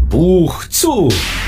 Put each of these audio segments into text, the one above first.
Buch zu,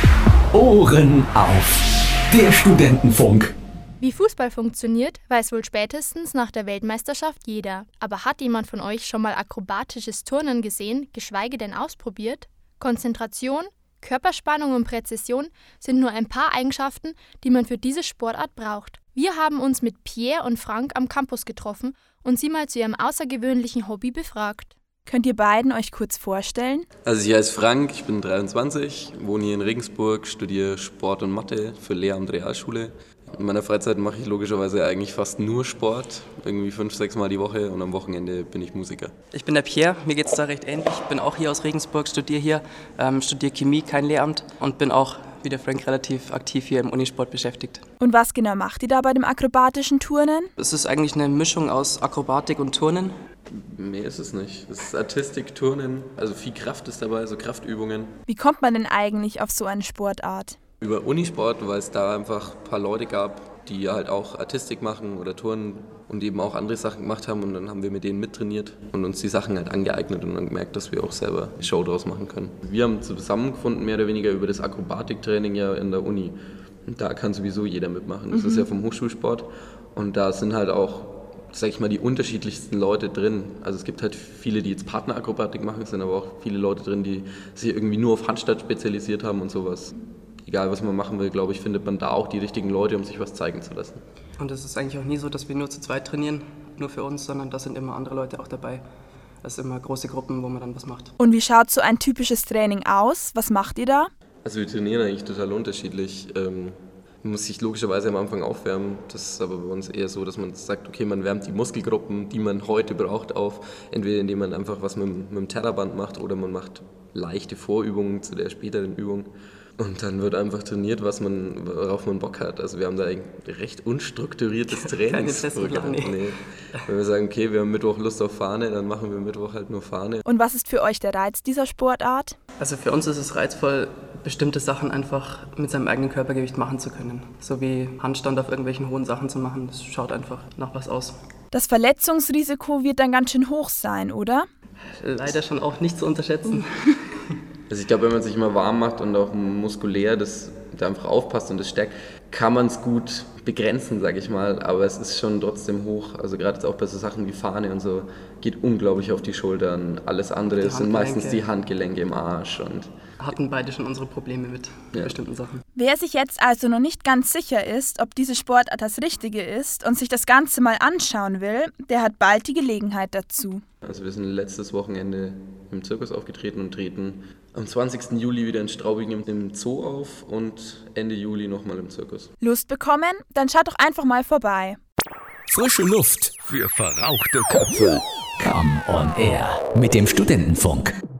Ohren auf. Der Studentenfunk. Wie Fußball funktioniert, weiß wohl spätestens nach der Weltmeisterschaft jeder. Aber hat jemand von euch schon mal akrobatisches Turnen gesehen, geschweige denn ausprobiert? Konzentration, Körperspannung und Präzision sind nur ein paar Eigenschaften, die man für diese Sportart braucht. Wir haben uns mit Pierre und Frank am Campus getroffen und sie mal zu ihrem außergewöhnlichen Hobby befragt. Könnt ihr beiden euch kurz vorstellen? Also ich heiße Frank, ich bin 23, wohne hier in Regensburg, studiere Sport und Mathe für Lehramt Realschule. In meiner Freizeit mache ich logischerweise eigentlich fast nur Sport, irgendwie 5-6 Mal die Woche, und am Wochenende bin ich Musiker. Ich bin der Pierre, mir geht es da recht ähnlich. Ich bin auch hier aus Regensburg, studiere hier, studiere Chemie, kein Lehramt, und bin auch wie der Frank relativ aktiv hier im Unisport beschäftigt. Und was genau macht ihr da bei dem akrobatischen Turnen? Es ist eigentlich eine Mischung aus Akrobatik und Turnen. Mehr ist es nicht. Es ist Artistik, Turnen, also viel Kraft ist dabei, so Kraftübungen. Wie kommt man denn eigentlich auf so eine Sportart? Über Unisport, weil es da einfach ein paar Leute gab, die halt auch Artistik machen oder Turnen und eben auch andere Sachen gemacht haben, und dann haben wir mit denen mittrainiert und uns die Sachen halt angeeignet und dann gemerkt, dass wir auch selber eine Show draus machen können. Wir haben zusammengefunden, mehr oder weniger über das Akrobatiktraining ja in der Uni, und da kann sowieso jeder mitmachen. Das ist ja vom Hochschulsport, und da sind halt auch, sag ich mal, die unterschiedlichsten Leute drin. Also es gibt halt viele, die jetzt Partnerakrobatik machen, es sind aber auch viele Leute drin, die sich irgendwie nur auf Handstand spezialisiert haben und sowas. Egal, was man machen will, glaube ich, findet man da auch die richtigen Leute, um sich was zeigen zu lassen. Und es ist eigentlich auch nie so, dass wir nur zu zweit trainieren, nur für uns, sondern da sind immer andere Leute auch dabei. Das sind immer große Gruppen, wo man dann was macht. Und wie schaut so ein typisches Training aus? Was macht ihr da? Also wir trainieren eigentlich total unterschiedlich. Man muss sich logischerweise am Anfang aufwärmen. Das ist aber bei uns eher so, dass man sagt, okay, man wärmt die Muskelgruppen, die man heute braucht, auf. Entweder indem man einfach was mit dem Terraband macht oder man macht leichte Vorübungen zu der späteren Übung. Und dann wird einfach trainiert, worauf man Bock hat. Also wir haben da ein recht unstrukturiertes Trainingsprogramm. Nee. Wenn wir sagen, okay, wir haben Mittwoch Lust auf Fahne, dann machen wir Mittwoch halt nur Fahne. Und was ist für euch der Reiz dieser Sportart? Also für uns ist es reizvoll, bestimmte Sachen einfach mit seinem eigenen Körpergewicht machen zu können. So wie Handstand auf irgendwelchen hohen Sachen zu machen, das schaut einfach nach was aus. Das Verletzungsrisiko wird dann ganz schön hoch sein, oder? Leider schon auch nicht zu unterschätzen. Also ich glaube, wenn man sich mal warm macht und auch muskulär da einfach aufpasst und das stärkt, kann man es gut begrenzen, sage ich mal. Aber es ist schon trotzdem hoch. Also gerade jetzt auch bei so Sachen wie Fahne und so, geht unglaublich auf die Schultern. Alles andere sind meistens die Handgelenke im Arsch. Und hatten beide schon unsere Probleme mit bestimmten Sachen. Wer sich jetzt also noch nicht ganz sicher ist, ob diese Sportart das Richtige ist und sich das Ganze mal anschauen will, der hat bald die Gelegenheit dazu. Also wir sind letztes Wochenende im Zirkus aufgetreten und treten am 20. Juli wieder in Straubing im Zoo auf und Ende Juli nochmal im Zirkus. Lust bekommen? Dann schaut doch einfach mal vorbei. Frische Luft für verrauchte Köpfe. Come on Air mit dem Studentenfunk.